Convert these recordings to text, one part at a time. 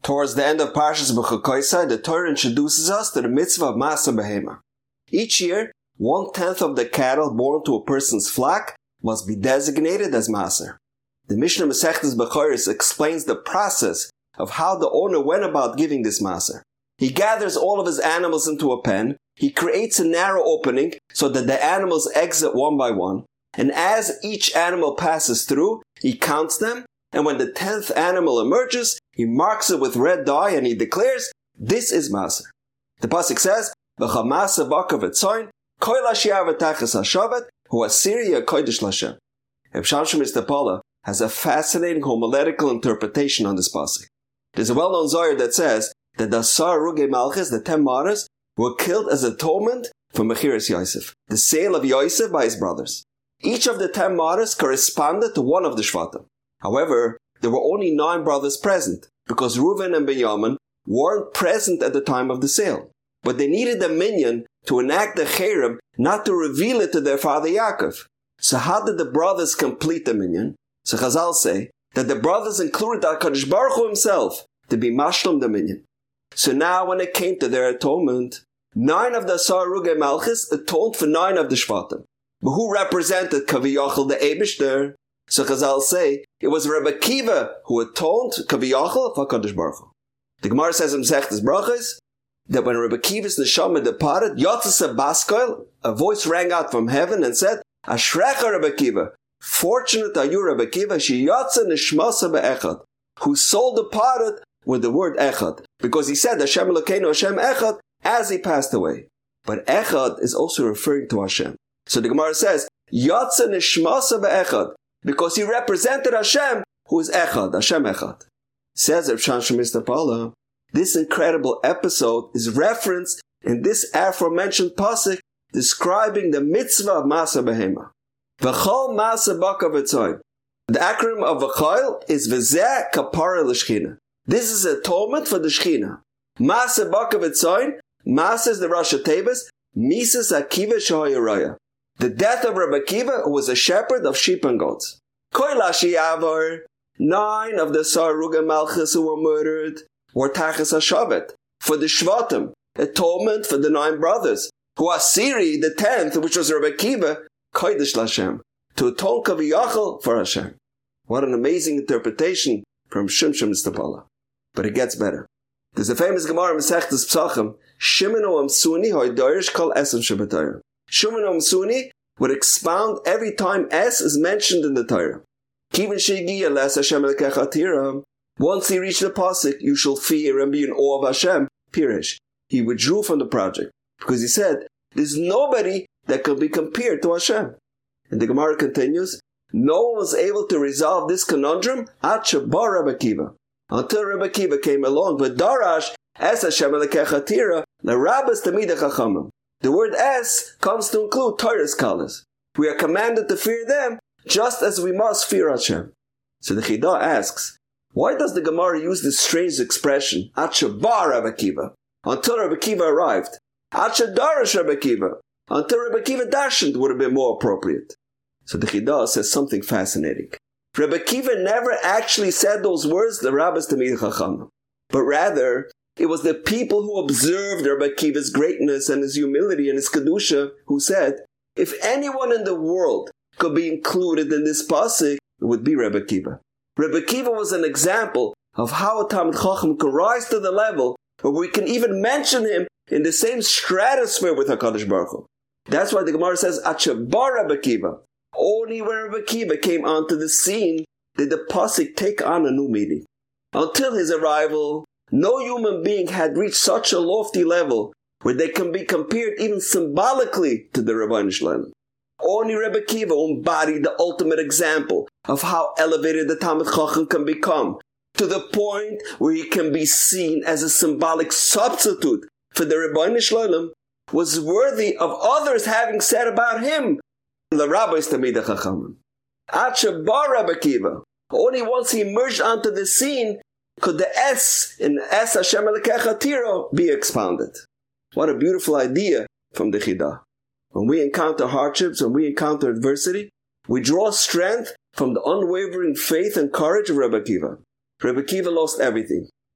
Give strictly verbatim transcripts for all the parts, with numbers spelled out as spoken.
Towards the end of Parshas B'chukoisai, the Torah introduces us to the mitzvah of Maaseh Behema. Each year, one-tenth of the cattle born to a person's flock must be designated as Maaser. The Mishnah Masechtas Bechoros explains the process of how the owner went about giving this Maaser. He gathers all of his animals into a pen, he creates a narrow opening so that the animals exit one by one, and as each animal passes through, he counts them, and when the tenth animal emerges, he marks it with red dye and he declares, this is Maaser. The pasuk says, V'cha Maaser bakav etzoin, kol ashiar v'tachas hashavet, hu asiri ha'kodesh l'Hashem. Reb Shamshon Mistapala has a fascinating homiletical interpretation on this pasuk. There's a well-known Zohar that says that the Asar Ruge Malchus, the ten martyrs, were killed as atonement for Mechiras Yosef, the sale of Yosef by his brothers. Each of the ten martyrs corresponded to one of the Shvatim. However, there were only nine brothers present, because Reuven and Binyamin weren't present at the time of the sale. But they needed a minyan to enact the cherem, not to reveal it to their father Yaakov. So how did the brothers complete the minyan? So Chazal say that the brothers included HaKadosh Baruch Hu himself to be mashlam the minyan. So now when it came to their atonement, nine of the Asar Ruge Malchus atoned for nine of the Shvatim. But who represented Kaviyachal the Eibishter? So Chazal say it was Rebbe Akiva who atoned Kaviyachal for HaKadosh Baruch Hu. The Gemara says in Masechtas Brachos that when Rebbe Akiva's neshama departed, Yotzes Baskoil, a voice rang out from heaven and said, Ashrecha Rebbe Akiva, fortunate are you Rebbe Akiva, she Yotze Nishmasa Be'echad, whose soul departed with the word Echad, because he said Hashem Elokeinu Hashem Echad as he passed away. But Echad is also referring to Hashem. So the Gemara says, Yotze Nishmasa Be'echad, because he represented Hashem, who is Echad, Hashem Echad. Says Reb Shamshon Mistapala, this incredible episode is referenced in this aforementioned pasuk describing the mitzvah of Maaseh Behema. V'chol Maaseh bakav etzoin. The acronym of V'chol is V'zeh kapara l'shchina. This is atonement for the Shechina. Maaseh bakav etzoin, Maaseh is the Rosh Hashanah, Mises Akiva Shehoyaraya. The death of Rebbe Akiva, who was a shepherd of sheep and goats. Koilashi Yavar, nine of the Asar Ruge Malchus who were murdered, were Tachas HaShavet, for the Shvatim, atonement for the nine brothers, who Asiri, the tenth, which was Rebbe Akiva, Kodesh L'Hashem, to atone Kaviyachal for Hashem. What an amazing interpretation from Shimshon Mistapala. But it gets better. There's a famous Gemara in Masechtas Psachim, Shimon Amsuni hoy dorish kol esem shebeTorah. Shimon Amsuni would expound every time S is mentioned in the Torah. Kivin shegiya les Hashem lekecha tira. Once he reached the pasuk, you shall fear and be in awe of Hashem, Pirish. He withdrew from the project because he said, there's nobody that can be compared to Hashem. And the Gemara continues, no one was able to resolve this conundrum at Shabar Rebbe Akiva, until Rebbe Akiva came along with Darash es Hashem lekecha tira l'rabbas tamidei chachamim. The word es comes to include Torah scholars. We are commanded to fear them just as we must fear Hashem. So the Chidah asks, why does the Gemara use this strange expression, Ad Shabar Rebbe Akiva, until Rebbe Akiva arrived? Ad Shadarash Rebbe Akiva, until Rebbe Akiva darshaned would have been more appropriate. So the Chidah says something fascinating. Rebbe Akiva never actually said those words, the Rabbis Tamid Chacham, but rather, it was the people who observed Rebbe Akiva's greatness and his humility and his kedusha who said, if anyone in the world could be included in this pasuk, it would be Rebbe Akiva. Rebbe Akiva was an example of how a Talmid Chacham can rise to the level where we can even mention him in the same stratosphere with HaKadosh Baruch Hu. That's why the Gemara says, Ad Shabar Rebbe Akiva. Only when Rebbe Akiva came onto the scene did the pasuk take on a new meaning. Until his arrival, no human being had reached such a lofty level where they can be compared even symbolically to the Rebbeinu Shalom. Only Rebbe Akiva embodied the ultimate example of how elevated the Talmid Chacham can become, to the point where he can be seen as a symbolic substitute for the Rebbeinu Shalom, was worthy of others having said about him, L'Rabbis Tamidei Chachamim. Ad Shabar Rebbe Akiva. Only once he emerged onto the scene could the S in Es Hashem Elokecha Tira be expounded. What a beautiful idea from the Chidah. When we encounter hardships, when we encounter adversity, we draw strength from the unwavering faith and courage of Rebbe Akiva. Rebbe Akiva lost everything.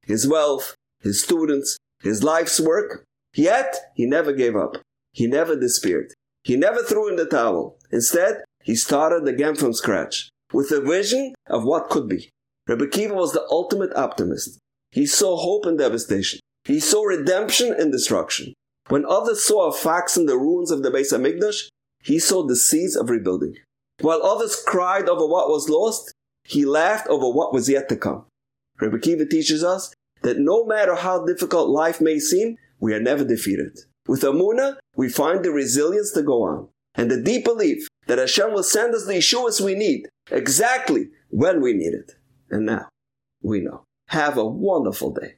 his wealth, his students, his life's work. Yet, he never gave up. He never despaired. He never threw in the towel. Instead, he started again from scratch, with a vision of what could be. Rebbe Akiva was the ultimate optimist. He saw hope in devastation. He saw redemption in destruction. When others saw a fox in the ruins of the Beis HaMikdash, he saw the seeds of rebuilding. While others cried over what was lost, he laughed over what was yet to come. Rebbe Akiva teaches us that no matter how difficult life may seem, we are never defeated. With Amunah, we find the resilience to go on, and the deep belief that Hashem will send us the Yeshuas we need, exactly when we need it. And now, we know. Have a wonderful day.